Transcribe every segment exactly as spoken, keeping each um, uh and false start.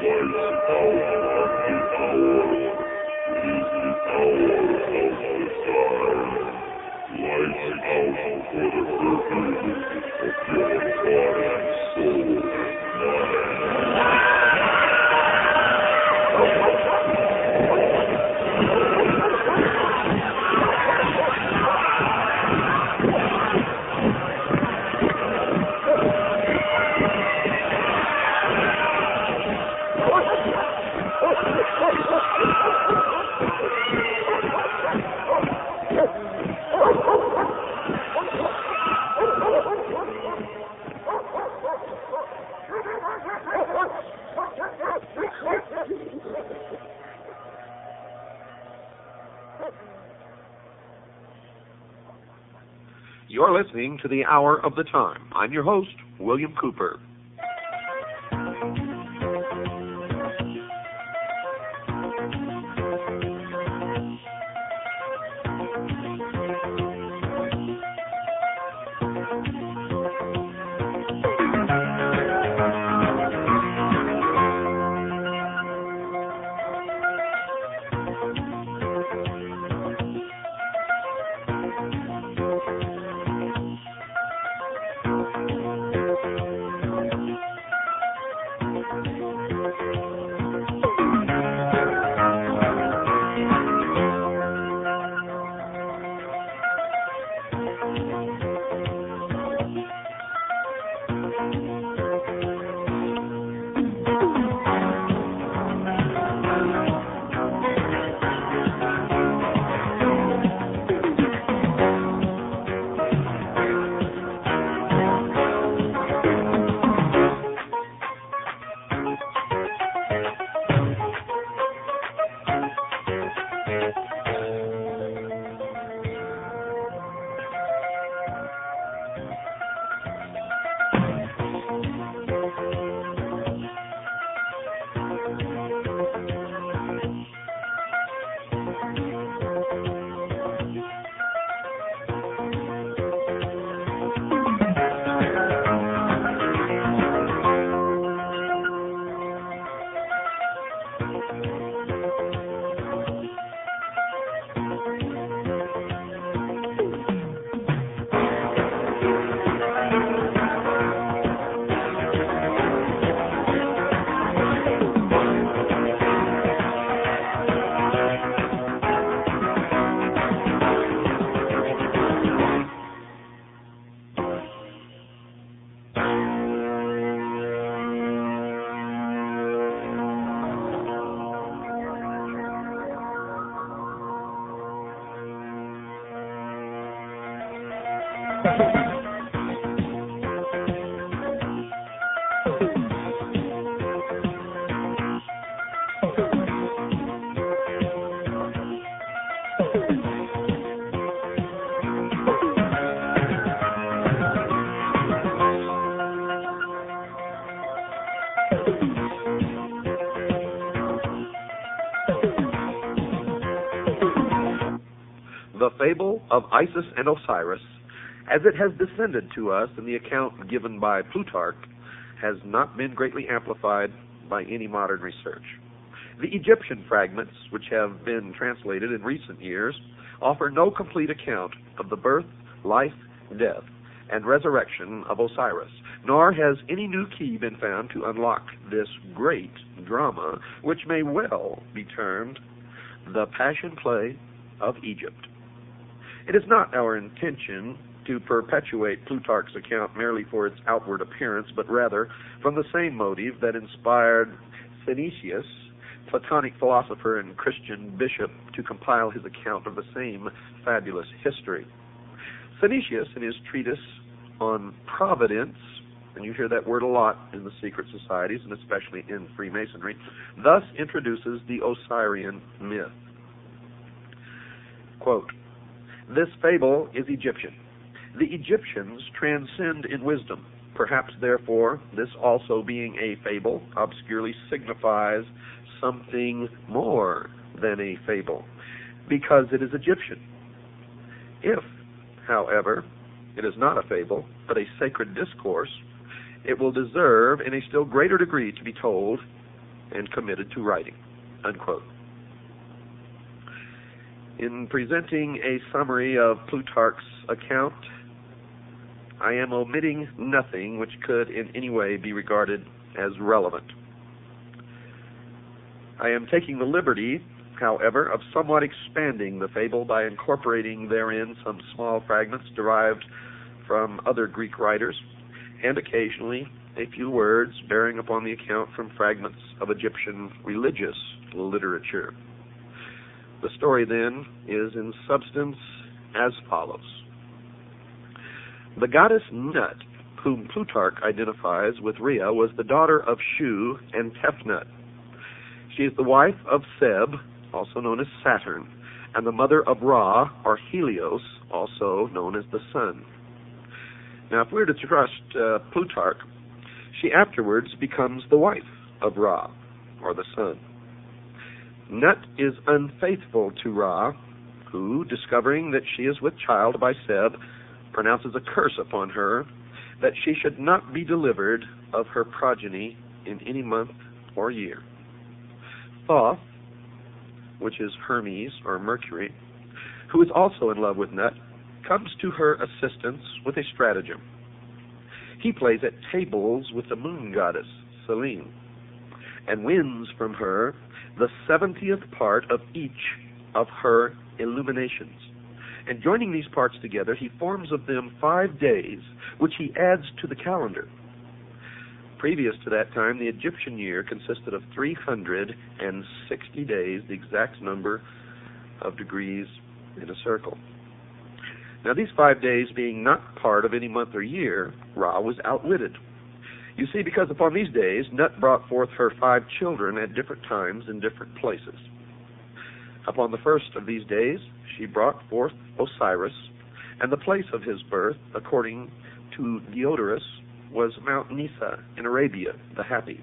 You're listening to the Hour of the Time. I'm your host, William Cooper. The fable of Isis and Osiris, as it has descended to us in the account given by Plutarch, has not been greatly amplified by any modern research. The Egyptian fragments, which have been translated in recent years, offer no complete account of the birth, life, death, and resurrection of Osiris, nor has any new key been found to unlock this great drama, which may well be termed the Passion Play of Egypt. It is not our intention to perpetuate Plutarch's account merely for its outward appearance, but rather from the same motive that inspired Synesius, Platonic philosopher and Christian bishop, to compile his account of the same fabulous history. Synesius, in his treatise on Providence, and you hear that word a lot in the secret societies and especially in Freemasonry, thus introduces the Osirian myth. Quote, "This fable is Egyptian. The Egyptians transcend in wisdom. Perhaps, therefore, this also being a fable obscurely signifies something more than a fable, because it is Egyptian. If, however, it is not a fable, but a sacred discourse, it will deserve in a still greater degree to be told and committed to writing, unquote. In presenting a summary of Plutarch's account, I am omitting nothing which could in any way be regarded as relevant. I am taking the liberty, however, of somewhat expanding the fable by incorporating therein some small fragments derived from other Greek writers, and occasionally a few words bearing upon the account from fragments of Egyptian religious literature. The story, then, is in substance as follows. The goddess Nut, whom Plutarch identifies with Rhea, was the daughter of Shu and Tefnut. She is the wife of Seb, also known as Saturn, and the mother of Ra, or Helios, also known as the sun. Now, if we're to trust uh, Plutarch, she afterwards becomes the wife of Ra, or the sun. Nut is unfaithful to Ra, who, discovering that she is with child by Seb, pronounces a curse upon her that she should not be delivered of her progeny in any month or year. Thoth, which is Hermes or Mercury, who is also in love with Nut, comes to her assistance with a stratagem. He plays at tables with the moon goddess, Selene, and wins from her the seventieth part of each of her illuminations. And joining these parts together, he forms of them five days, which he adds to the calendar. Previous to that time, the Egyptian year consisted of three hundred sixty days, the exact number of degrees in a circle. Now, these five days being not part of any month or year, Ra was outwitted. You see, because upon these days, Nut brought forth her five children at different times in different places. Upon the first of these days, she brought forth Osiris, and the place of his birth, according to Diodorus, was Mount Nisa in Arabia, the Happy.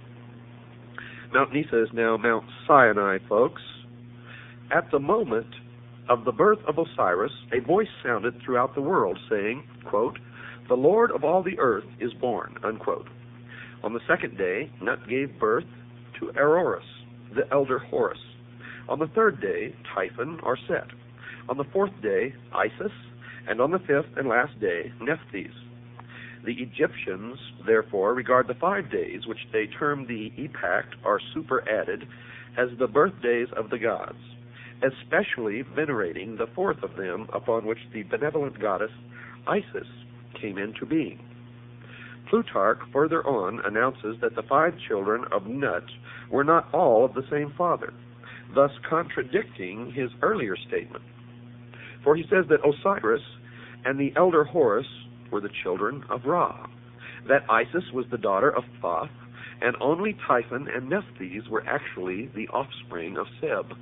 Mount Nisa is now Mount Sinai, folks. At the moment of the birth of Osiris, a voice sounded throughout the world saying, quote, "The Lord of all the earth is born," unquote. On the second day, Nut gave birth to Aroris, the elder Horus. On the third day, Typhon or Set. On the fourth day, Isis, and on the fifth and last day, Nephthys. The Egyptians, therefore, regard the five days, which they term the epact or superadded, as the birthdays of the gods, especially venerating the fourth of them, upon which the benevolent goddess Isis came into being. Plutarch further on announces that the five children of Nut were not all of the same father, thus contradicting his earlier statement. For he says that Osiris and the elder Horus were the children of Ra, that Isis was the daughter of Thoth, and only Typhon and Nephthys were actually the offspring of Seb.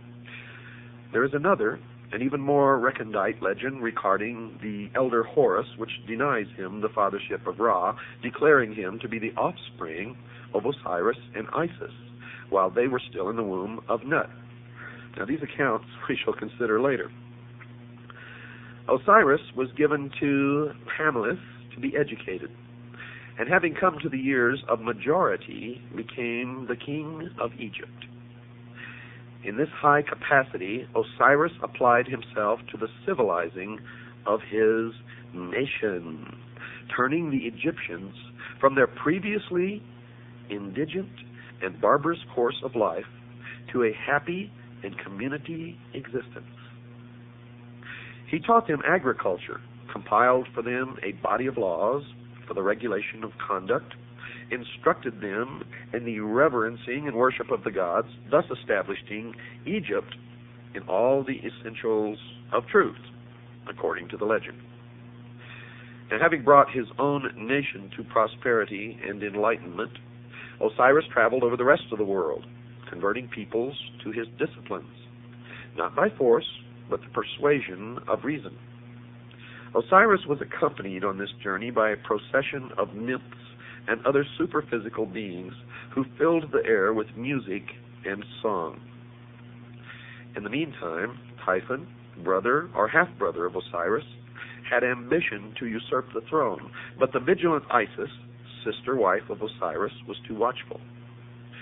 There is another, and even more recondite legend regarding the elder Horus, which denies him the fathership of Ra, declaring him to be the offspring of Osiris and Isis, while they were still in the womb of Nut. Now, these accounts we shall consider later. Osiris was given to Hamelith to be educated, and having come to the years of majority, became the king of Egypt. In this high capacity, Osiris applied himself to the civilizing of his nation, turning the Egyptians from their previously indigent and barbarous course of life to a happy and community existence. He taught them agriculture, compiled for them a body of laws for the regulation of conduct, instructed them in the reverencing and worship of the gods, thus establishing Egypt in all the essentials of truth, according to the legend. And having brought his own nation to prosperity and enlightenment, Osiris traveled over the rest of the world, converting peoples to his disciplines, not by force, but the persuasion of reason. Osiris was accompanied on this journey by a procession of nymphs and other superphysical beings who filled the air with music and song. In the meantime, Typhon, brother or half-brother of Osiris, had ambition to usurp the throne, but the vigilant Isis, sister wife of Osiris, was too watchful.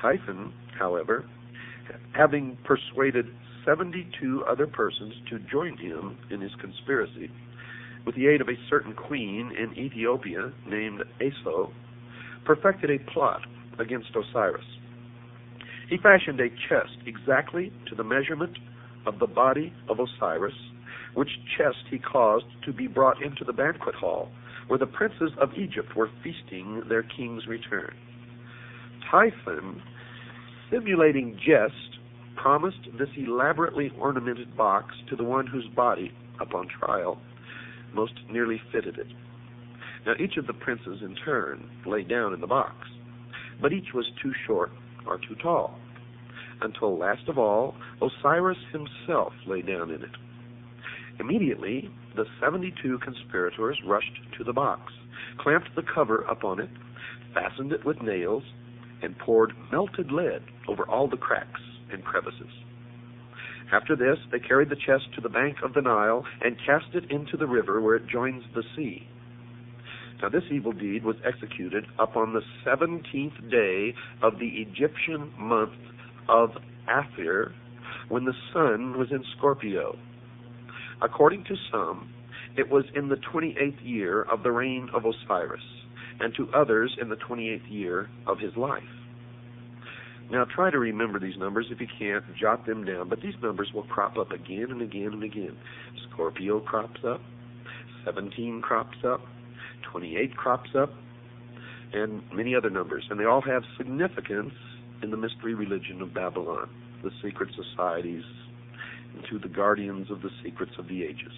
Typhon, however, having persuaded seventy-two other persons to join him in his conspiracy, with the aid of a certain queen in Ethiopia named Aso, perfected a plot against Osiris. He fashioned a chest exactly to the measurement of the body of Osiris, which chest he caused to be brought into the banquet hall, where the princes of Egypt were feasting their king's return. Typhon, simulating jest, promised this elaborately ornamented box to the one whose body, upon trial, most nearly fitted it. Now each of the princes in turn lay down in the box, but each was too short or too tall, until last of all Osiris himself lay down in it. Immediately the seventy-two conspirators rushed to the box, clamped the cover upon it, fastened it with nails, and poured melted lead over all the cracks and crevices. After this, they carried the chest to the bank of the Nile and cast it into the river where it joins the sea. Now this evil deed was executed upon the seventeenth day of the Egyptian month of Aphir, when the sun was in Scorpio. According to some, it was in the twenty-eighth year of the reign of Osiris, and to others in the twenty-eighth year of his life. Now try to remember these numbers. If you can't, jot them down. But these numbers will crop up again and again and again. Scorpio crops up, seventeen crops up, twenty-eight crops up, and many other numbers. And they all have significance in the mystery religion of Babylon, the secret societies, and to the guardians of the secrets of the ages.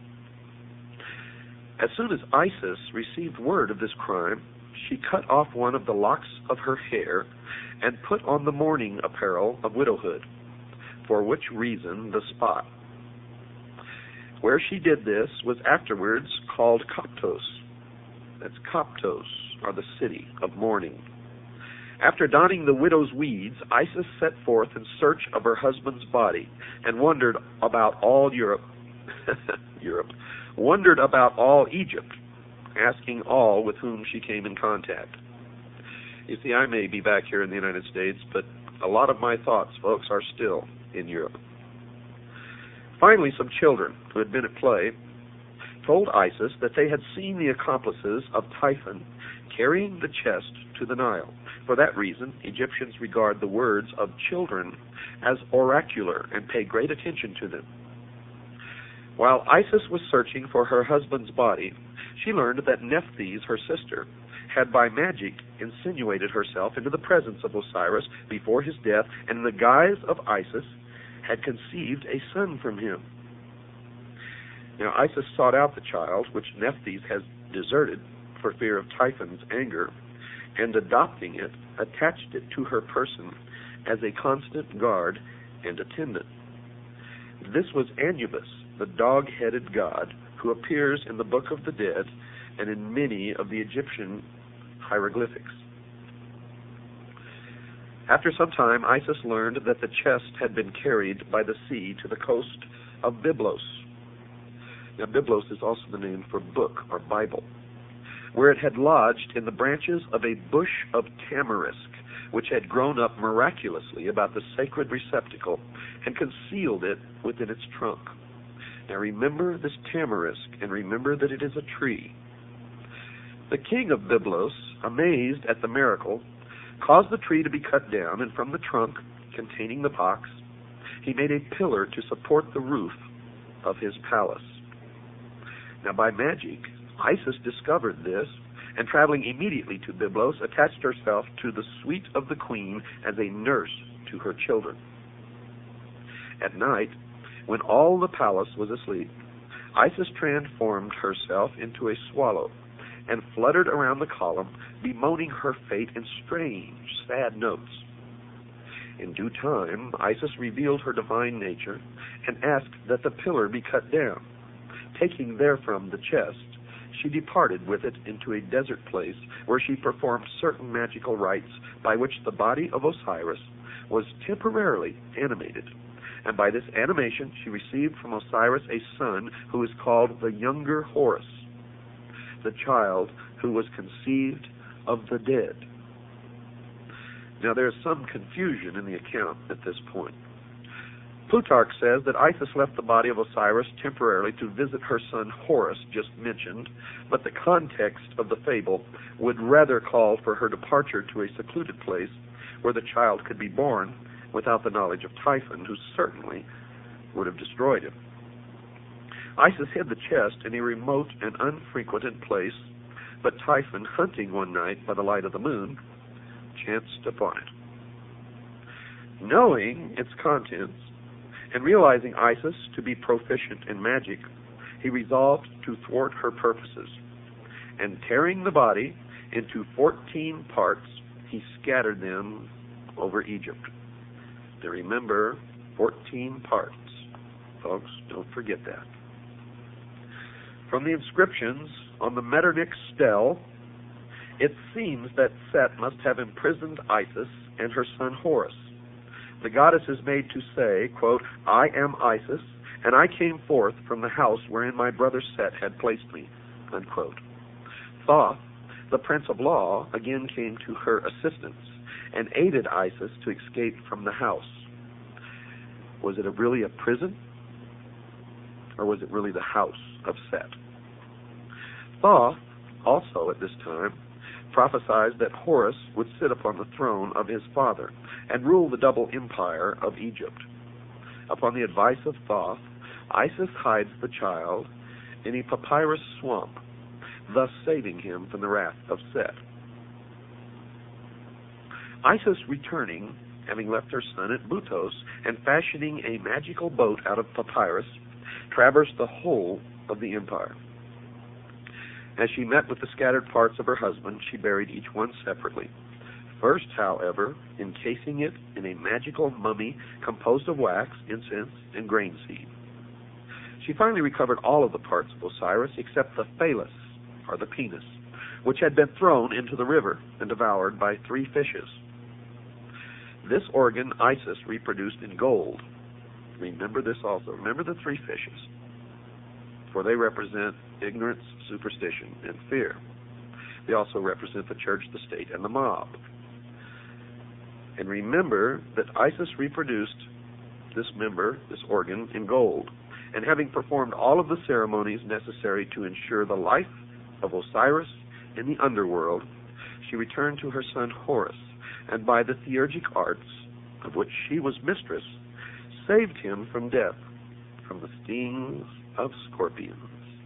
As soon as Isis received word of this crime, she cut off one of the locks of her hair and put on the mourning apparel of widowhood, for which reason the spot where she did this was afterwards called Koptos. That's Koptos, or the city of mourning. After donning the widow's weeds, Isis set forth in search of her husband's body and wandered about all Europe, Europe, wandered about all Egypt, asking all with whom she came in contact. You see, I may be back here in the United States, but a lot of my thoughts, folks, are still in Europe. Finally, some children who had been at play told Isis that they had seen the accomplices of Typhon carrying the chest to the Nile. For that reason, Egyptians regard the words of children as oracular and pay great attention to them. While Isis was searching for her husband's body, she learned that Nephthys, her sister, had by magic insinuated herself into the presence of Osiris before his death, and in the guise of Isis had conceived a son from him. Now Isis sought out the child, which Nephthys has deserted for fear of Typhon's anger, and adopting it, attached it to her person as a constant guard and attendant. This was Anubis, the dog-headed god, who appears in the Book of the Dead and in many of the Egyptian hieroglyphics. After some time, Isis learned that the chest had been carried by the sea to the coast of Byblos. Now, Byblos is also the name for book or Bible, where it had lodged in the branches of a bush of tamarisk, which had grown up miraculously about the sacred receptacle and concealed it within its trunk. Now remember this tamarisk, and remember that it is a tree. The king of Byblos, amazed at the miracle, caused the tree to be cut down, and from the trunk containing the box, he made a pillar to support the roof of his palace. Now by magic, Isis discovered this, and traveling immediately to Byblos, attached herself to the suite of the queen as a nurse to her children. At night, when all the palace was asleep, Isis transformed herself into a swallow and fluttered around the column, bemoaning her fate in strange, sad notes. In due time, Isis revealed her divine nature and asked that the pillar be cut down. Taking therefrom the chest, she departed with it into a desert place where she performed certain magical rites by which the body of Osiris was temporarily animated. And by this animation she received from Osiris a son who is called the younger Horus, the child who was conceived of the dead. Now, there is some confusion in the account at this point. Plutarch says that Isis left the body of Osiris temporarily to visit her son Horus, just mentioned, but the context of the fable would rather call for her departure to a secluded place where the child could be born without the knowledge of Typhon, who certainly would have destroyed him. Isis hid the chest in a remote and unfrequented place, but Typhon, hunting one night by the light of the moon, chanced upon it. Knowing its contents, and realizing Isis to be proficient in magic, he resolved to thwart her purposes, and tearing the body into fourteen parts, he scattered them over Egypt. Now remember, fourteen parts. Folks, don't forget that. From the inscriptions on the Metternich stele, it seems that Set must have imprisoned Isis and her son Horus. The goddess is made to say, quote, "I am Isis, and I came forth from the house wherein my brother Set had placed me," unquote. Thoth, the prince of law, again came to her assistance and aided Isis to escape from the house. Was it a, really a prison? Or was it really the house of Set? Thoth, also at this time, prophesied that Horus would sit upon the throne of his father and rule the double empire of Egypt. Upon the advice of Thoth, Isis hides the child in a papyrus swamp, thus saving him from the wrath of Set. Isis returning, having left her son at Butos, and fashioning a magical boat out of papyrus, traversed the whole of the empire. As she met with the scattered parts of her husband, she buried each one separately. First, however, encasing it in a magical mummy composed of wax, incense, and grain seed. She finally recovered all of the parts of Osiris except the phallus, or the penis, which had been thrown into the river and devoured by three fishes. This organ Isis reproduced in gold. Remember this also. Remember the three fishes, for they represent ignorance, superstition, and fear. They also represent the church, the state, and the mob. And remember that Isis reproduced this member, this organ, in gold, and having performed all of the ceremonies necessary to ensure the life of Osiris in the underworld, she returned to her son Horus, and by the theurgic arts, of which she was mistress, saved him from death, from the stings of scorpions.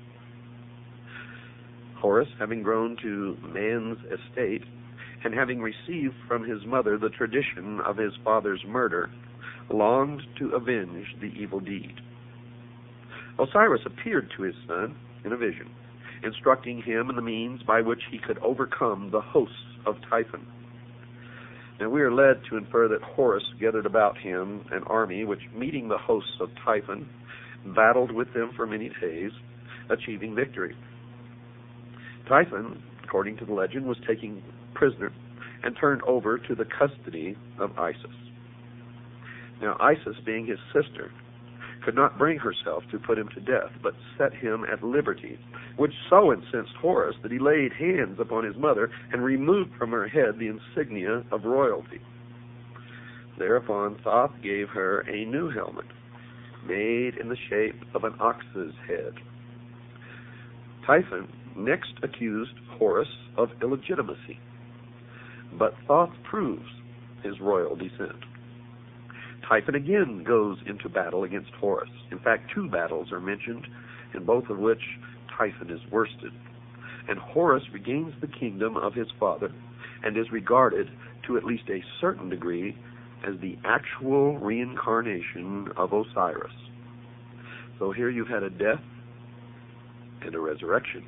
Horus, having grown to man's estate, and having received from his mother the tradition of his father's murder, longed to avenge the evil deed. Osiris appeared to his son in a vision, instructing him in the means by which he could overcome the hosts of Typhon. Now we are led to infer that Horus gathered about him an army which, meeting the hosts of Typhon, battled with them for many days, achieving victory. Typhon, according to the legend, was taken prisoner and turned over to the custody of Isis. Now Isis, being his sister, could not bring herself to put him to death, but set him at liberty, which so incensed Horus that he laid hands upon his mother and removed from her head the insignia of royalty. Thereupon Thoth gave her a new helmet, made in the shape of an ox's head. Typhon next accused Horus of illegitimacy, but Thoth proves his royal descent. Typhon again goes into battle against Horus. In fact, two battles are mentioned, in both of which Typhon is worsted. And Horus regains the kingdom of his father and is regarded, to at least a certain degree, as the actual reincarnation of Osiris. So here you've had a death and a resurrection.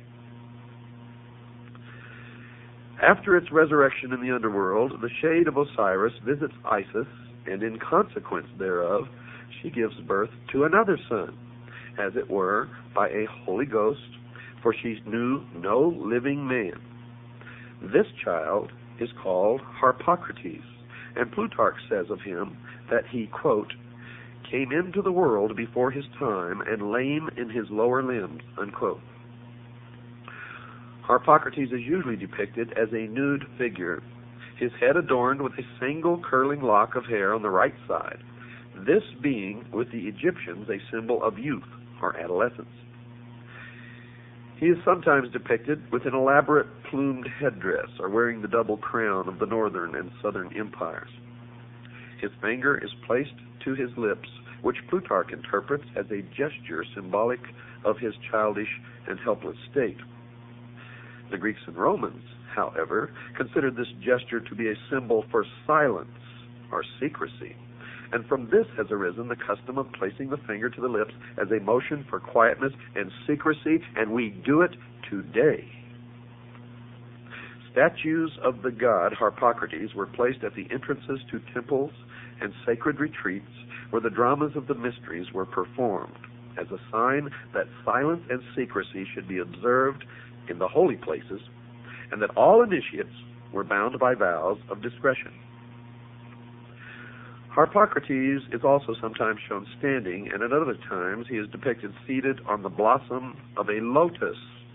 After its resurrection in the underworld, the shade of Osiris visits Isis, and in consequence thereof, she gives birth to another son, as it were, by a Holy Ghost, for she knew no living man. This child is called Harpocrates, and Plutarch says of him that he, quote, came into the world before his time and lame in his lower limbs, unquote. Harpocrates is usually depicted as a nude figure. his head adorned with a single curling lock of hair on the right side, this being with the Egyptians a symbol of youth or adolescence. He is sometimes depicted with an elaborate plumed headdress or wearing the double crown of the northern and southern empires. His finger is placed to his lips, which Plutarch interprets as a gesture symbolic of his childish and helpless state. The Greeks and Romans, however, considered this gesture to be a symbol for silence or secrecy, and from this has arisen the custom of placing the finger to the lips as a motion for quietness and secrecy, and we do it today. Statues of the god Harpocrates were placed at the entrances to temples and sacred retreats where the dramas of the mysteries were performed, as a sign that silence and secrecy should be observed in the holy places, and that all initiates were bound by vows of discretion. Harpocrates is also sometimes shown standing, and at other times he is depicted seated on the blossom of a lotus,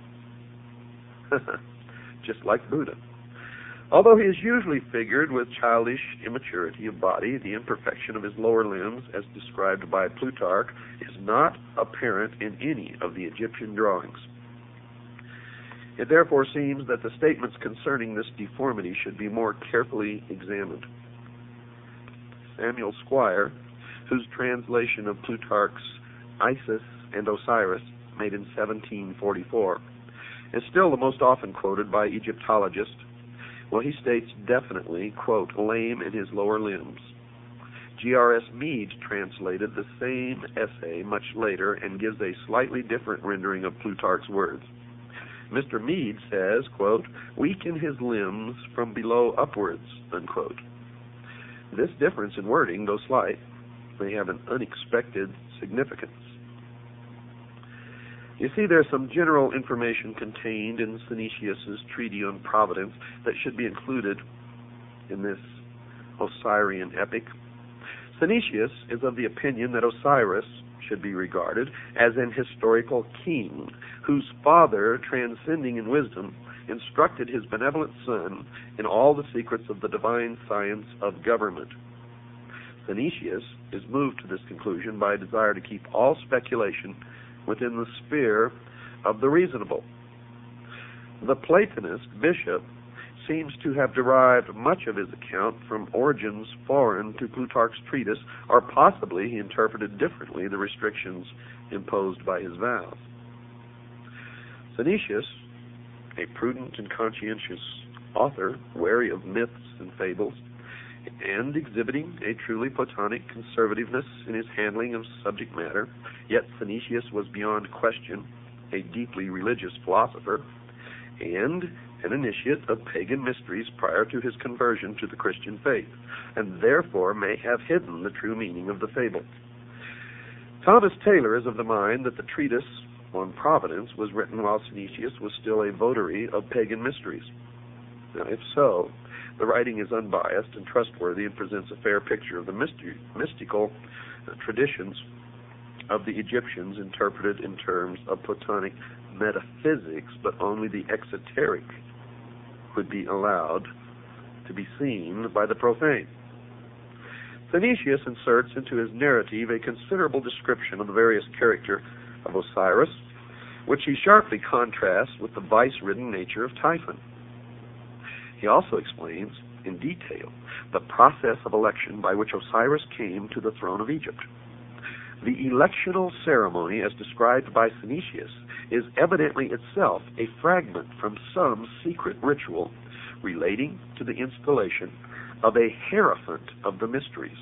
just like Buddha. Although he is usually figured with childish immaturity of body, the imperfection of his lower limbs, as described by Plutarch, is not apparent in any of the Egyptian drawings. It therefore seems that the statements concerning this deformity should be more carefully examined. Samuel Squire, whose translation of Plutarch's Isis and Osiris, made in seventeen forty-four, is still the most often quoted by Egyptologists. Well, he states definitely, quote, lame in his lower limbs. G R S Mead translated the same essay much later and gives a slightly different rendering of Plutarch's words. Mister Mead says, quote, weak in his limbs from below upwards, unquote. This difference in wording, though slight, may have an unexpected significance. You see, there's some general information contained in Synesius's Treatise on Providence that should be included in this Osirian epic. Synesius is of the opinion that Osiris should be regarded as an historical king whose father, transcending in wisdom, instructed his benevolent son in all the secrets of the divine science of government. Synesius is moved to this conclusion by a desire to keep all speculation within the sphere of the reasonable. The Platonist bishop seems to have derived much of his account from origins foreign to Plutarch's treatise, or possibly he interpreted differently the restrictions imposed by his vows. Synesius, a prudent and conscientious author, wary of myths and fables, and exhibiting a truly Platonic conservativeness in his handling of subject matter, yet Synesius was beyond question a deeply religious philosopher and an initiate of pagan mysteries prior to his conversion to the Christian faith, and therefore may have hidden the true meaning of the fable. Thomas Taylor is of the mind that the treatise on Providence was written while Synesius was still a votary of pagan mysteries. Now, if so, the writing is unbiased and trustworthy and presents a fair picture of the mystery, mystical uh, traditions of the Egyptians interpreted in terms of Platonic metaphysics, but only the exoteric would be allowed to be seen by the profane. Synesius inserts into his narrative a considerable description of the various character of Osiris, which he sharply contrasts with the vice-ridden nature of Typhon. He also explains in detail the process of election by which Osiris came to the throne of Egypt. The electional ceremony, as described by Synesius, is evidently itself a fragment from some secret ritual relating to the installation of a hierophant of the mysteries.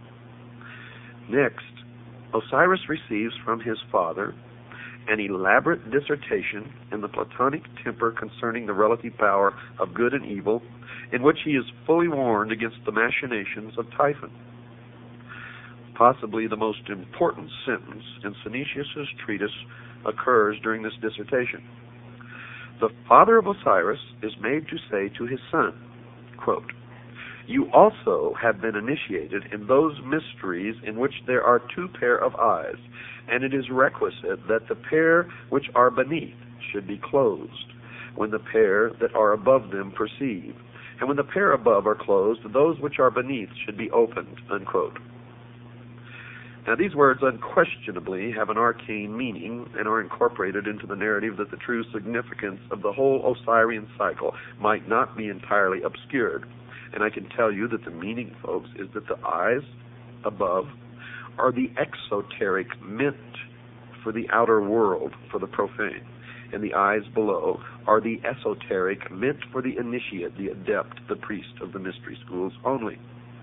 Next, Osiris receives from his father an elaborate dissertation in the Platonic temper concerning the relative power of good and evil, in which he is fully warned against the machinations of Typhon. Possibly the most important sentence in Synesius's treatise occurs during this dissertation. The father of Osiris is made to say to his son, quote, you also have been initiated in those mysteries in which there are two pair of eyes, and it is requisite that the pair which are beneath should be closed, when the pair that are above them perceive, And when the pair above are closed, those which are beneath should be opened, unquote. Now, these words unquestionably have an arcane meaning and are incorporated into the narrative that the true significance of the whole Osirian cycle might not be entirely obscured. And I can tell you that the meaning, folks, is that the eyes above are the exoteric meant for the outer world, for the profane. And the eyes below are the esoteric meant for the initiate, the adept, the priest of the mystery schools only.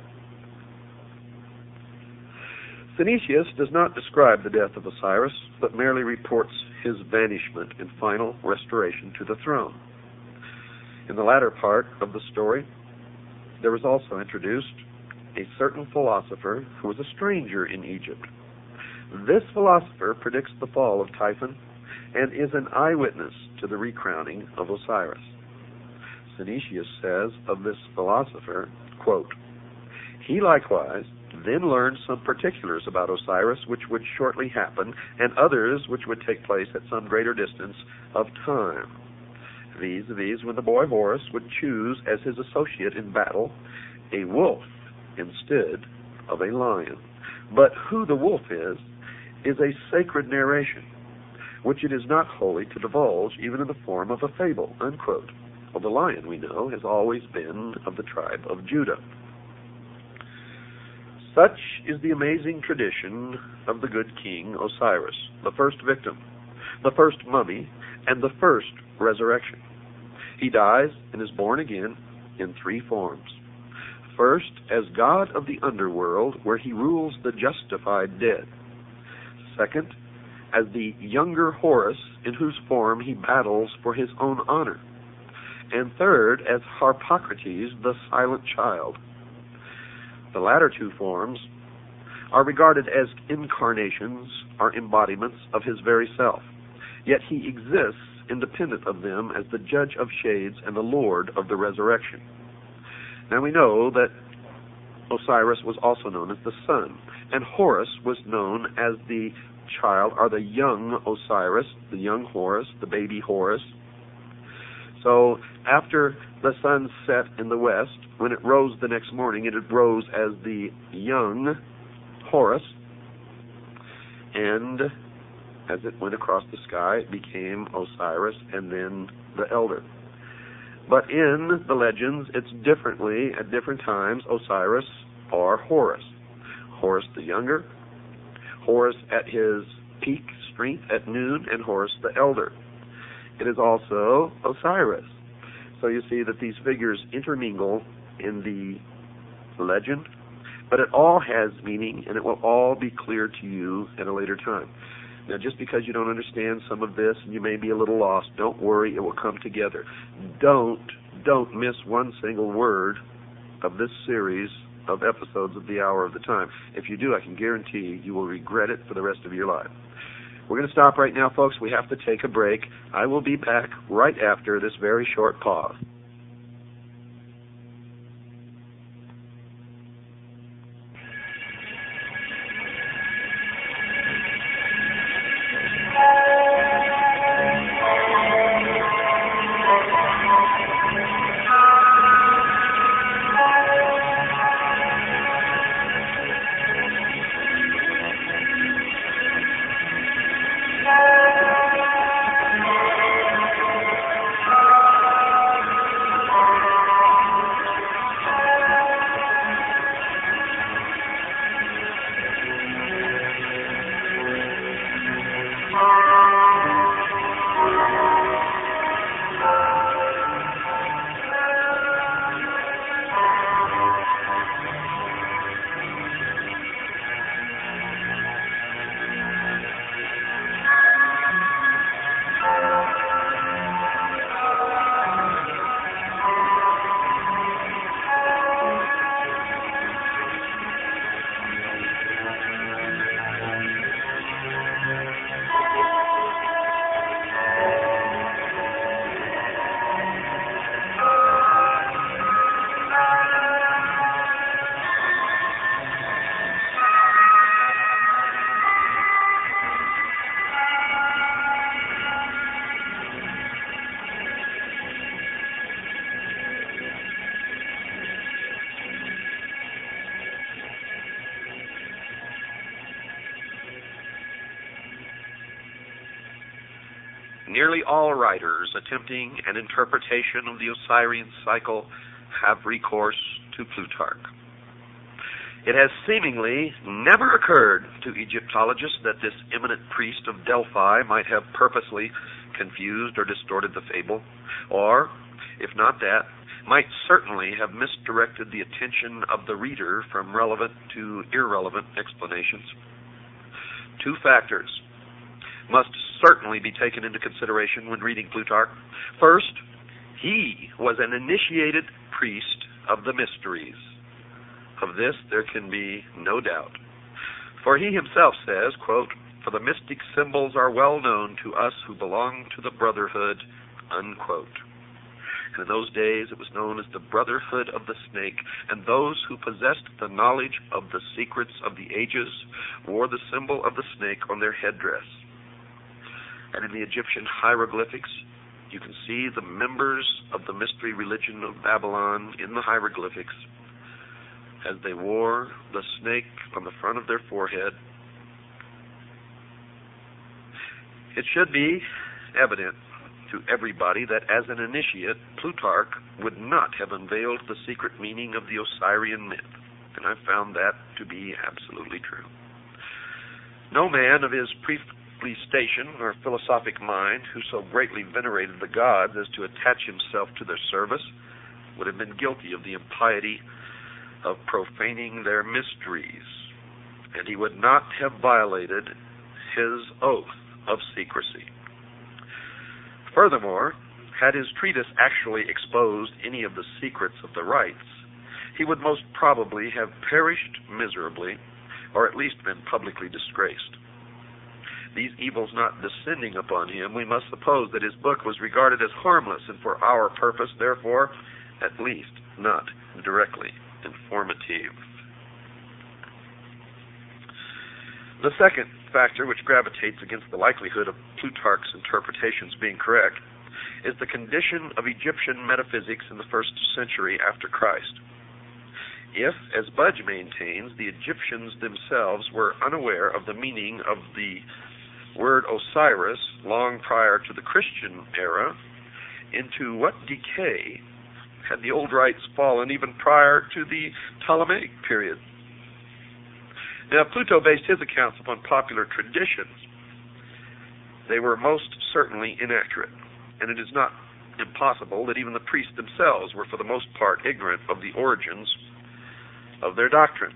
Synesius does not describe the death of Osiris, but merely reports his vanishment and final restoration to the throne. In the latter part of the story, there was also introduced a certain philosopher who was a stranger in Egypt. This philosopher predicts the fall of Typhon and is an eyewitness to the recrowning of Osiris. Synesius says of this philosopher, quote, "He likewise then learned some particulars about Osiris which would shortly happen, and others which would take place at some greater distance of time. Vis-a-vis when the boy Horus would choose as his associate in battle a wolf instead of a lion. But who the wolf is, is a sacred narration, which it is not holy to divulge even in the form of a fable," unquote. Well, the lion, we know, has always been of the tribe of Judah. Such is the amazing tradition of the good king Osiris, the first victim, the first mummy, and the first resurrection. He dies and is born again in three forms. First, as god of the underworld, where he rules the justified dead. Second, as the younger Horus, in whose form he battles for his own honor. And third, as Harpocrates, the silent child. The latter two forms are regarded as incarnations or embodiments of his very self, yet he exists independent of them as the judge of shades and the lord of the resurrection. Now we know that Osiris was also known as the sun, and Horus was known as the child, or the young Osiris, the young Horus, the baby Horus. So after the sun set in the west, when it rose the next morning, it rose as the young Horus, and as it went across the sky, it became Osiris and then the elder. But in the legends, it's differently at different times Osiris or Horus. Horus the younger, Horus at his peak strength at noon, and Horus the elder. It is also Osiris. So you see that these figures intermingle in the legend, but it all has meaning, and it will all be clear to you at a later time. Now, just because you don't understand some of this and you may be a little lost, don't worry, it will come together. Don't, don't miss one single word of this series of episodes of the Hour of the Time. If you do, I can guarantee you will regret it for the rest of your life. We're going to stop right now, folks. We have to take a break. I will be back right after this very short pause. nearly all writers attempting an interpretation of the Osirian cycle have recourse to Plutarch. It has seemingly never occurred to Egyptologists that this eminent priest of Delphi might have purposely confused or distorted the fable, or, if not that, might certainly have misdirected the attention of the reader from relevant to irrelevant explanations. Two factors must certainly be taken into consideration when reading Plutarch. First, he was an initiated priest of the mysteries. Of this there can be no doubt. For he himself says, quote, "For the mystic symbols are well known to us who belong to the brotherhood," unquote. And in those days it was known as the Brotherhood of the Snake, and those who possessed the knowledge of the secrets of the ages wore the symbol of the snake on their headdress. And in the Egyptian hieroglyphics, you can see the members of the mystery religion of Babylon in the hieroglyphics as they wore the snake on the front of their forehead. It should be evident to everybody that as an initiate, Plutarch would not have unveiled the secret meaning of the Osirian myth, and I've found that to be absolutely true. No man of his priestly station or philosophic mind who so greatly venerated the gods as to attach himself to their service would have been guilty of the impiety of profaning their mysteries, and he would not have violated his oath of secrecy. Furthermore, had his treatise actually exposed any of the secrets of the rites, he would most probably have perished miserably, or at least been publicly disgraced. These evils not descending upon him, we must suppose that his book was regarded as harmless, and for our purpose, therefore, at least not directly informative. The second factor which gravitates against the likelihood of Plutarch's interpretations being correct is the condition of Egyptian metaphysics in the first century after Christ. If, as Budge maintains, the Egyptians themselves were unaware of the meaning of the word Osiris long prior to the Christian era, into what decay had the old rites fallen even prior to the Ptolemaic period? Now, Pluto based his accounts upon popular traditions. They were most certainly inaccurate, and it is not impossible that even the priests themselves were for the most part ignorant of the origins of their doctrine.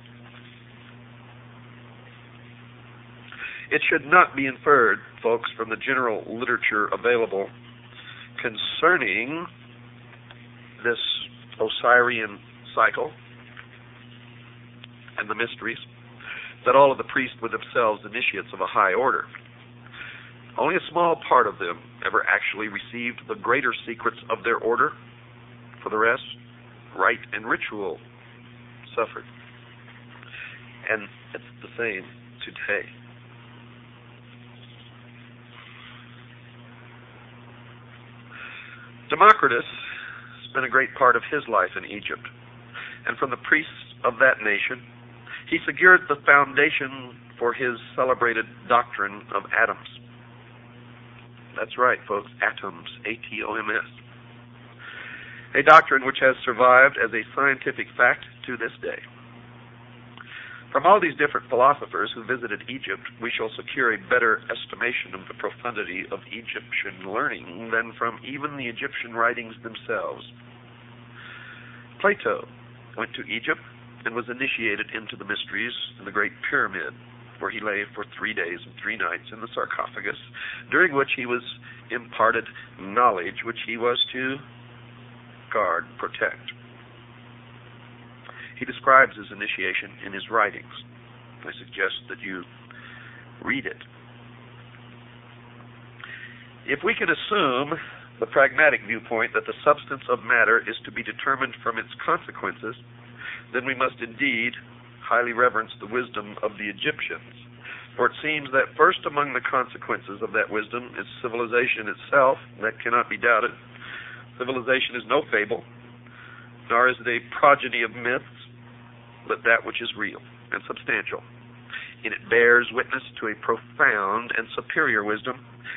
It should not be inferred, folks, from the general literature available concerning this Osirian cycle and the mysteries that all of the priests were themselves initiates of a high order. Only a small part of them ever actually received the greater secrets of their order. For the rest, rite and ritual suffered. And it's the same today. Democritus spent a great part of his life in Egypt, and from the priests of that nation, he secured the foundation for his celebrated doctrine of atoms. That's right, folks, atoms, A T O M S. A doctrine which has survived as a scientific fact to this day. From all these different philosophers who visited Egypt, we shall secure a better estimation of the profundity of Egyptian learning than from even the Egyptian writings themselves. Plato went to Egypt and was initiated into the mysteries in the Great Pyramid, where he lay for three days and three nights in the sarcophagus, during which he was imparted knowledge which he was to guard, protect. He describes his initiation in his writings. I suggest that you read it. If we can assume the pragmatic viewpoint that the substance of matter is to be determined from its consequences, then we must indeed highly reverence the wisdom of the Egyptians. For it seems that first among the consequences of that wisdom is civilization itself. That cannot be doubted. Civilization is no fable, nor is it a progeny of myths, but that which is real and substantial. And it bears witness to a profound and superior wisdom,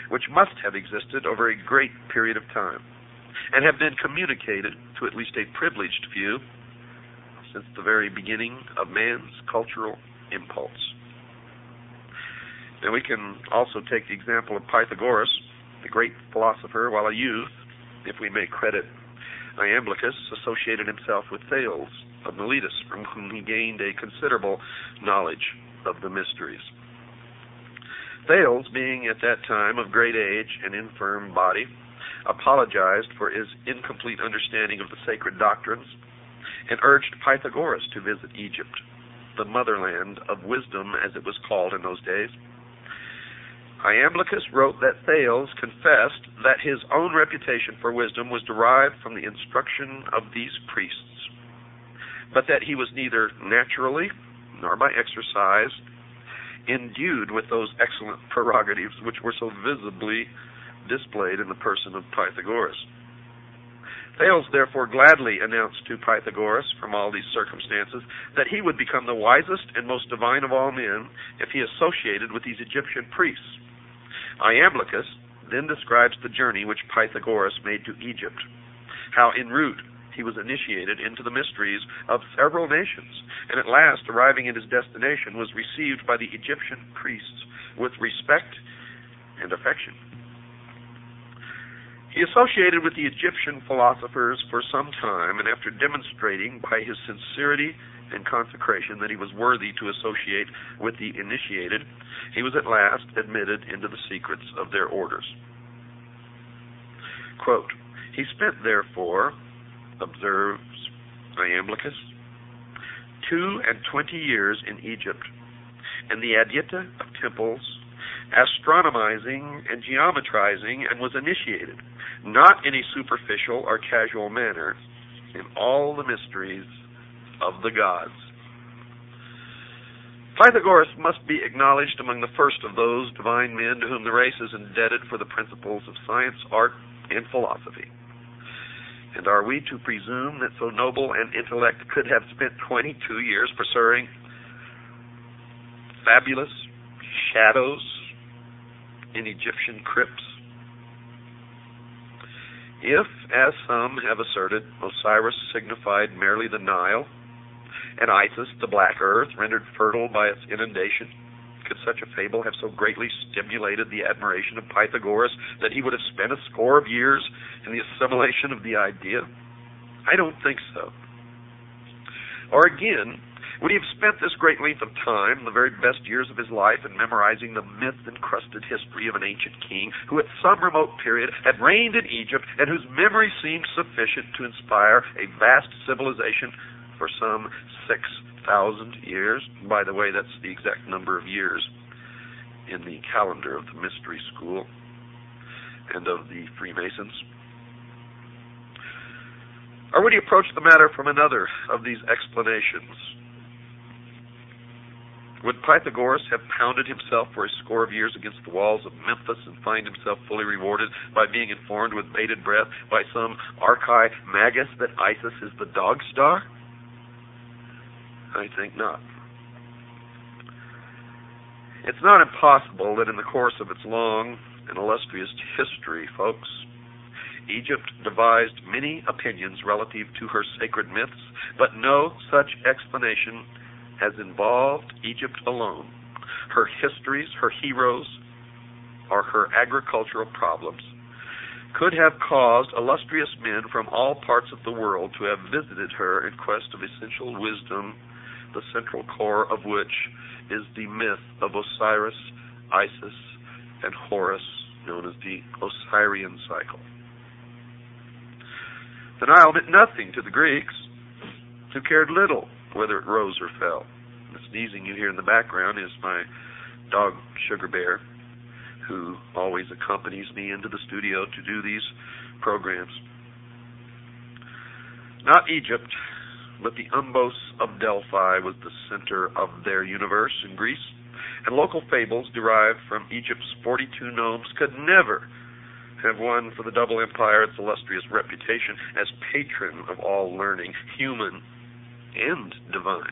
which must have existed over a great period of time, and have been communicated to at least a privileged few since the very beginning of man's cultural impulse. Now we can also take the example of Pythagoras, the great philosopher. While a youth, if we may credit Iamblichus, associated himself with Thales of Miletus, from whom he gained a considerable knowledge of the mysteries. Thales, being at that time of great age and infirm body, apologized for his incomplete understanding of the sacred doctrines and urged Pythagoras to visit Egypt, the motherland of wisdom, as it was called in those days. Iamblichus wrote that Thales confessed that his own reputation for wisdom was derived from the instruction of these priests, but that he was neither naturally nor by exercise endued with those excellent prerogatives which were so visibly displayed in the person of Pythagoras. Thales therefore gladly announced to Pythagoras, from all these circumstances, that he would become the wisest and most divine of all men if he associated with these Egyptian priests. Iamblichus then describes the journey which Pythagoras made to Egypt, how en route he was initiated into the mysteries of several nations, and at last, arriving at his destination, was received by the Egyptian priests with respect and affection. He associated with the Egyptian philosophers for some time, and after demonstrating by his sincerity and consecration that he was worthy to associate with the initiated, he was at last admitted into the secrets of their orders. Quote, he spent, therefore, observes Iamblichus, two and twenty years in Egypt, and the Adyta of temples, astronomizing and geometrizing, and was initiated, not in a superficial or casual manner, in all the mysteries of the gods. Pythagoras must be acknowledged among the first of those divine men to whom the race is indebted for the principles of science, art, and philosophy. And are we to presume that so noble an intellect could have spent twenty-two years pursuing fabulous shadows in Egyptian crypts? If, as some have asserted, Osiris signified merely the Nile, and Isis the black earth rendered fertile by its inundation, could such a fable have so greatly stimulated the admiration of Pythagoras that he would have spent a score of years in the assimilation of the idea? I don't think so. Or again, would he have spent this great length of time, the very best years of his life, in memorizing the myth-encrusted history of an ancient king who at some remote period had reigned in Egypt and whose memory seemed sufficient to inspire a vast civilization for some six thousand years? By the way, that's the exact number of years in the calendar of the Mystery School and of the Freemasons. Or would he approach the matter from another of these explanations? Would Pythagoras have pounded himself for a score of years against the walls of Memphis and find himself fully rewarded by being informed with bated breath by some archi magus that Isis is the dog star? I think not. It's not impossible that in the course of its long and illustrious history, folks, Egypt devised many opinions relative to her sacred myths, but no such explanation has involved Egypt alone. Her histories, her heroes, or her agricultural problems could have caused illustrious men from all parts of the world to have visited her in quest of essential wisdom, the central core of which is the myth of Osiris, Isis, and Horus, known as the Osirian cycle. The Nile meant nothing to the Greeks, who cared little whether it rose or fell. The sneezing you hear in the background is my dog, Sugar Bear, who always accompanies me into the studio to do these programs. Not Egypt, but the Umbos of Delphi was the center of their universe in Greece, and local fables derived from Egypt's forty-two gnomes could never have won for the double empire its illustrious reputation as patron of all learning, human and divine.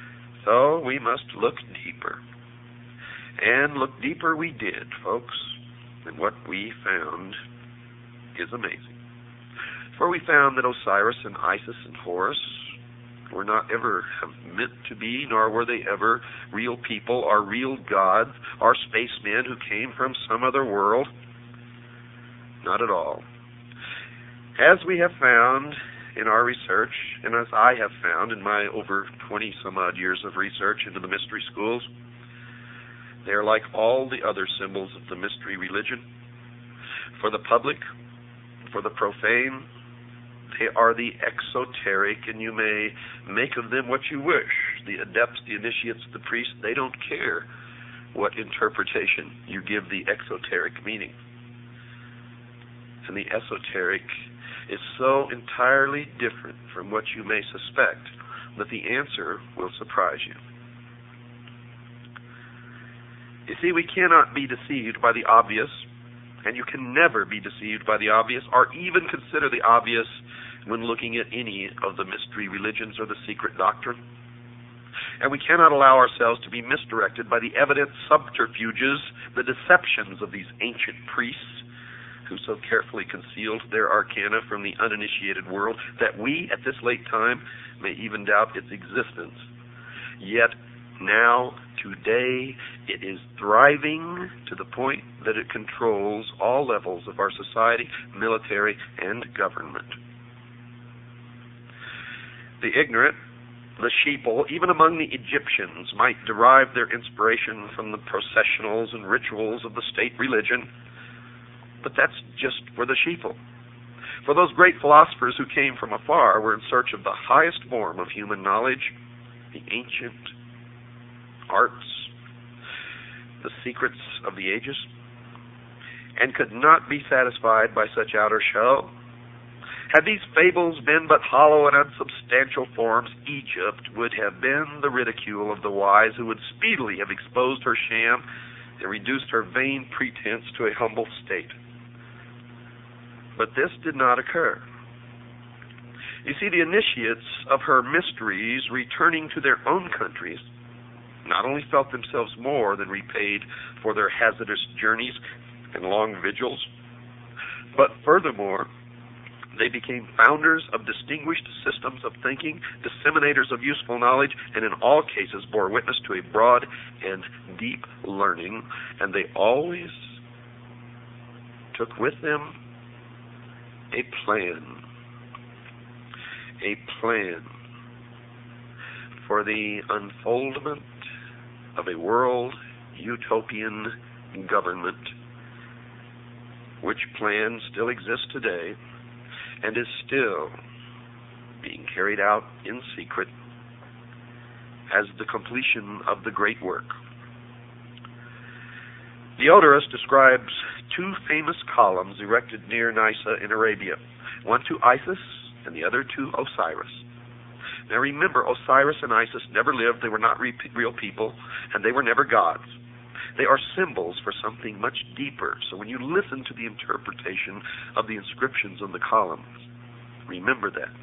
So we must look deeper. And look deeper we did, folks. And what we found is amazing. For we found that Osiris and Isis and Horus were not ever meant to be, nor were they ever real people or real gods or spacemen who came from some other world. Not at all. As we have found in our research, and as I have found in my over twenty some odd years of research into the mystery schools, they are like all the other symbols of the mystery religion. For the public, for the profane, they are the exoteric, and you may make of them what you wish. The adepts, the initiates, the priests, they don't care what interpretation you give the exoteric meaning. And the esoteric is so entirely different from what you may suspect that the answer will surprise you. You see, we cannot be deceived by the obvious, and you can never be deceived by the obvious, or even consider the obvious when looking at any of the mystery religions or the secret doctrine. And we cannot allow ourselves to be misdirected by the evident subterfuges, the deceptions of these ancient priests, who so carefully concealed their arcana from the uninitiated world that we, at this late time, may even doubt its existence. Yet, now, today, it is thriving to the point that it controls all levels of our society, military, and government. The ignorant, the sheeple, even among the Egyptians, might derive their inspiration from the processionals and rituals of the state religion, but that's just for the sheeple. For those great philosophers who came from afar were in search of the highest form of human knowledge, the ancient arts, the secrets of the ages, and could not be satisfied by such outer show. Had these fables been but hollow and unsubstantial forms, Egypt would have been the ridicule of the wise, who would speedily have exposed her sham and reduced her vain pretense to a humble state. But this did not occur. You see, the initiates of her mysteries, returning to their own countries, not only felt themselves more than repaid for their hazardous journeys and long vigils, but furthermore, they became founders of distinguished systems of thinking, disseminators of useful knowledge, and in all cases bore witness to a broad and deep learning, and they always took with them a plan, a plan for the unfoldment of a world utopian government, which plan still exists today and is still being carried out in secret as the completion of the great work. Diodorus describes two famous columns erected near Nysa in Arabia, one to Isis and the other to Osiris. Now remember, Osiris and Isis never lived, they were not re- real people, and they were never gods. They are symbols for something much deeper. So when you listen to the interpretation of the inscriptions on the columns, remember that.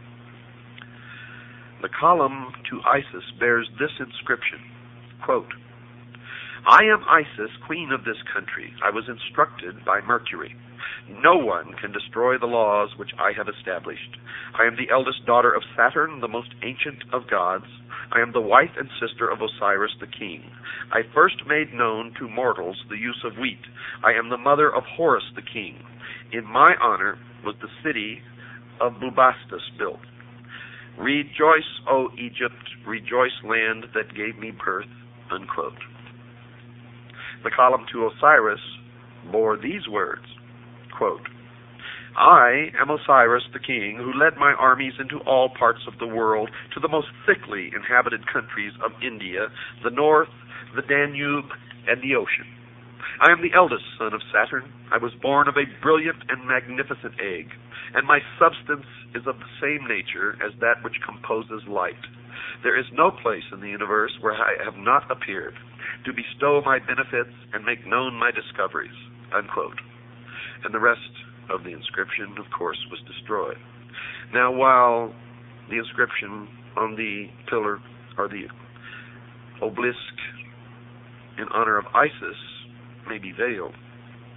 The column to Isis bears this inscription, quote, "I am Isis, queen of this country. I was instructed by Mercury. No one can destroy the laws which I have established. I am the eldest daughter of Saturn, the most ancient of gods. I am the wife and sister of Osiris the king. I first made known to mortals the use of wheat. I am the mother of Horus the king. In my honor was the city of Bubastis built. Rejoice, O Egypt, rejoice, land that gave me birth," unquote. The column to Osiris bore these words, quote, "I am Osiris the king, who led my armies into all parts of the world, to the most thickly inhabited countries of India, the north, the Danube, and the ocean. I am the eldest son of Saturn. I was born of a brilliant and magnificent egg, and my substance is of the same nature as that which composes light. There is no place in the universe where I have not appeared, to bestow my benefits and make known my discoveries," unquote. And the rest of the inscription, of course, was destroyed. Now, while the inscription on the pillar, or the obelisk in honor of Isis, may be veiled,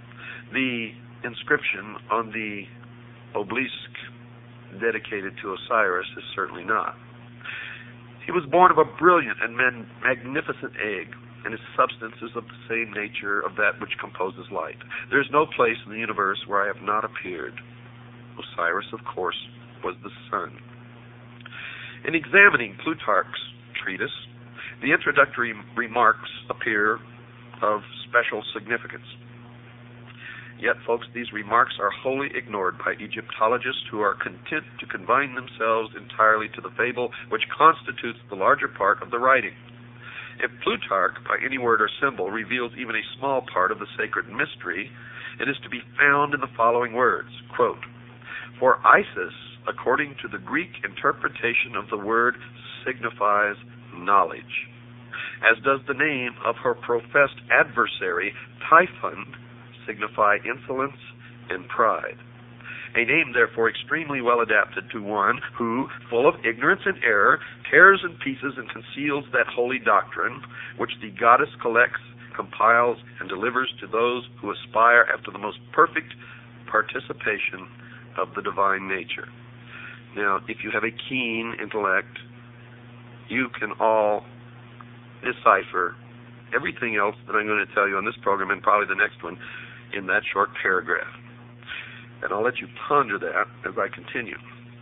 The inscription on the obelisk dedicated to Osiris is certainly not. He was born of a brilliant and man- magnificent egg, and his substance is of the same nature of that which composes light. There is no place in the universe where I have not appeared. Osiris, of course, was the sun. In examining Plutarch's treatise, the introductory remarks appear of special significance. Yet, folks, these remarks are wholly ignored by Egyptologists who are content to confine themselves entirely to the fable which constitutes the larger part of the writing. If Plutarch, by any word or symbol, reveals even a small part of the sacred mystery, it is to be found in the following words, quote, "For Isis, according to the Greek interpretation of the word, signifies knowledge, as does the name of her professed adversary, Typhon, signify insolence and pride. A name, therefore, extremely well adapted to one who, full of ignorance and error, tears in pieces and conceals that holy doctrine which the goddess collects, compiles, and delivers to those who aspire after the most perfect participation of the divine nature." Now, if you have a keen intellect, you can all decipher everything else that I'm going to tell you on this program and probably the next one in that short paragraph. And I'll let you ponder that as I continue.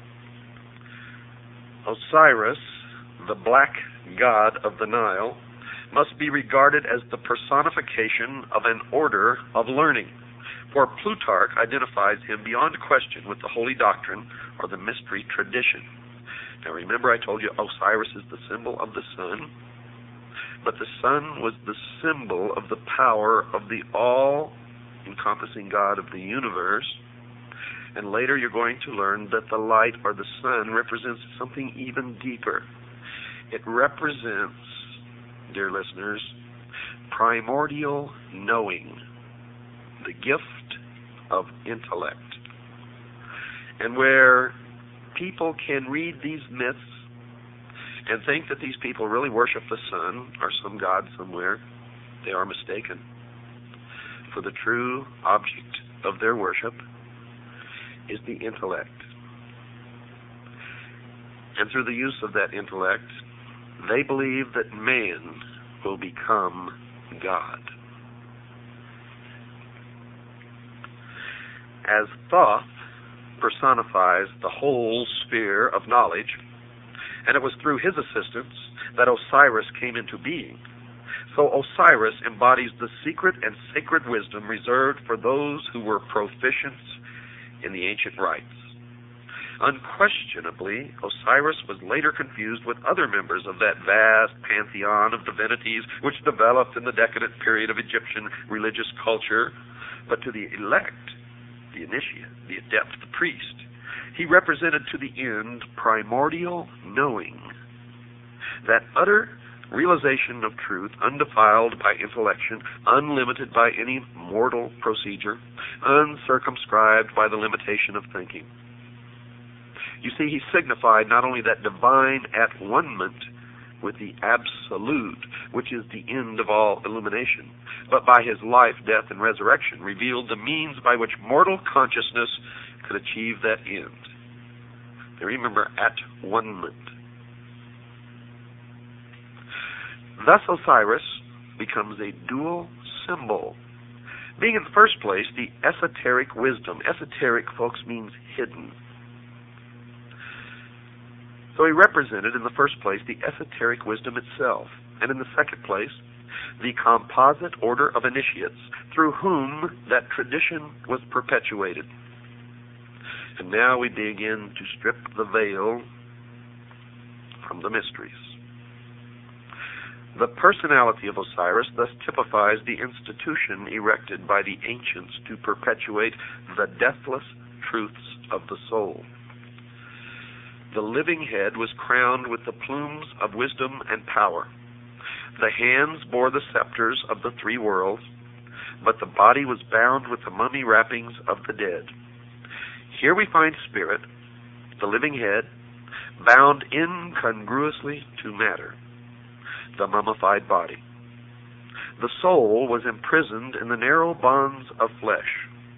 Osiris, the black god of the Nile, must be regarded as the personification of an order of learning, for Plutarch identifies him beyond question with the holy doctrine or the mystery tradition. Now remember I told you Osiris is the symbol of the sun, but the sun was the symbol of the power of the all-encompassing God of the universe. And later you're going to learn that the light or the sun represents something even deeper. It represents, dear listeners, primordial knowing, the gift of intellect. And where people can read these myths and think that these people really worship the sun or some god somewhere, they are mistaken. For the true object of their worship is the intellect. And through the use of that intellect, they believe that man will become God. As Thoth personifies the whole sphere of knowledge, and it was through his assistance that Osiris came into being, so Osiris embodies the secret and sacred wisdom reserved for those who were proficient in the ancient rites. Unquestionably, Osiris was later confused with other members of that vast pantheon of divinities which developed in the decadent period of Egyptian religious culture. But to the elect, the initiate, the adept, the priest, he represented to the end primordial knowing, that utter realization of truth, undefiled by intellection, unlimited by any mortal procedure, uncircumscribed by the limitation of thinking. You see, he signified not only that divine at-one-ment with the absolute, which is the end of all illumination, but by his life, death, and resurrection revealed the means by which mortal consciousness could achieve that end. Now remember, at-one-ment. Thus Osiris becomes a dual symbol, being in the first place the esoteric wisdom. Esoteric, folks, means hidden. So he represented in the first place the esoteric wisdom itself, and in the second place the composite order of initiates through whom that tradition was perpetuated. And now we begin to strip the veil from the mysteries. The personality of Osiris thus typifies the institution erected by the ancients to perpetuate the deathless truths of the soul. The living head was crowned with the plumes of wisdom and power. The hands bore the scepters of the three worlds, but the body was bound with the mummy wrappings of the dead. Here we find spirit, the living head, bound incongruously to matter, the mummified body. The soul was imprisoned in the narrow bonds of flesh,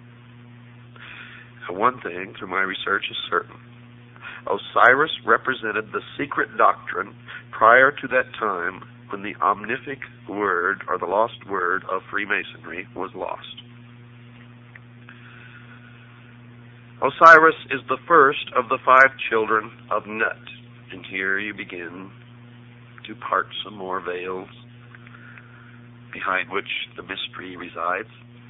One thing through my research is certain. Osiris represented the secret doctrine prior to that time when the omnific word, or the lost word, of Freemasonry was lost. Osiris is the first of the five children of Nut. And here you begin to part some more veils behind which the mystery resides.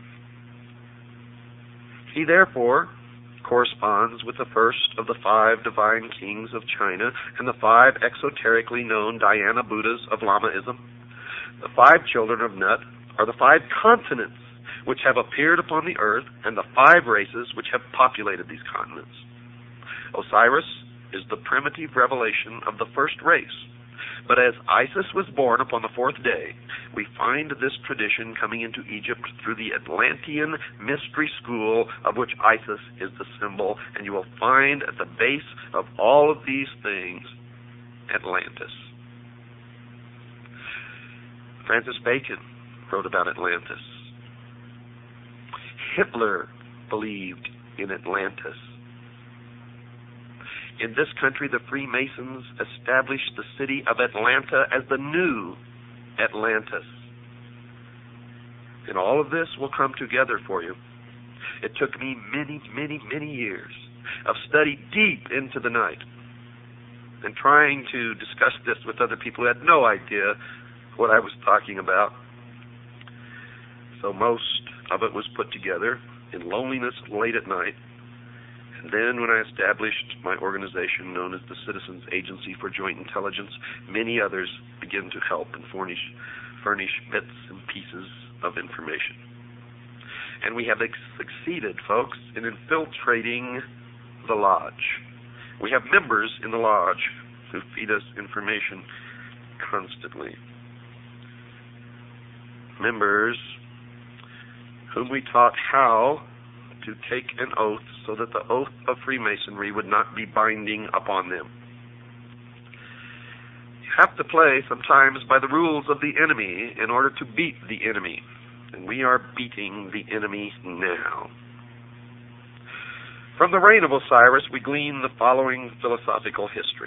He therefore corresponds with the first of the five divine kings of China and the five exoterically known Dhyana Buddhas of Lamaism. The five children of Nut are the five continents which have appeared upon the earth and the five races which have populated these continents. Osiris is the primitive revelation of the first race. But as Isis was born upon the fourth day, we find this tradition coming into Egypt through the Atlantean mystery school of which Isis is the symbol, and you will find at the base of all of these things Atlantis. Francis Bacon wrote about Atlantis. Hitler believed in Atlantis. In this country, the Freemasons established the city of Atlanta as the new Atlantis. And all of this will come together for you. It took me many, many, many years of study deep into the night and trying to discuss this with other people who had no idea what I was talking about. So most of it was put together in loneliness late at night. And then when I established my organization known as the Citizens Agency for Joint Intelligence, many others began to help and furnish, furnish bits and pieces of information. And we have ex- succeeded, folks, in infiltrating the lodge. We have members in the lodge who feed us information constantly. Members whom we taught how to take an oath so that the oath of Freemasonry would not be binding upon them. You have to play sometimes by the rules of the enemy in order to beat the enemy. And we are beating the enemy now. From the reign of Osiris, we glean the following philosophical history.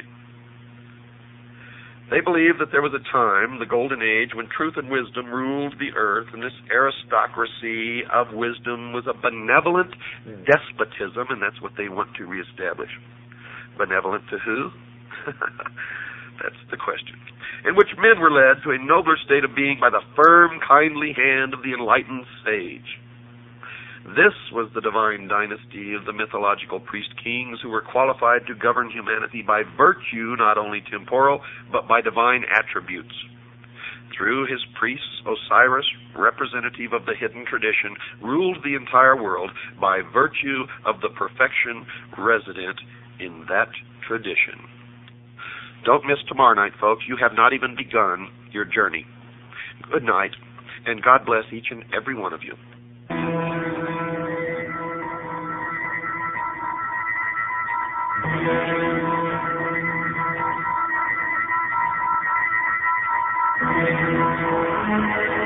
They believed that there was a time, the Golden Age, when truth and wisdom ruled the earth, and this aristocracy of wisdom was a benevolent despotism, and that's what they want to reestablish. Benevolent to who? That's the question. In which men were led to a nobler state of being by the firm, kindly hand of the enlightened sage. This was the divine dynasty of the mythological priest kings who were qualified to govern humanity by virtue, not only temporal, but by divine attributes. Through his priests, Osiris, representative of the hidden tradition, ruled the entire world by virtue of the perfection resident in that tradition. Don't miss tomorrow night, folks. You have not even begun your journey. Good night, and God bless each and every one of you. Thank you.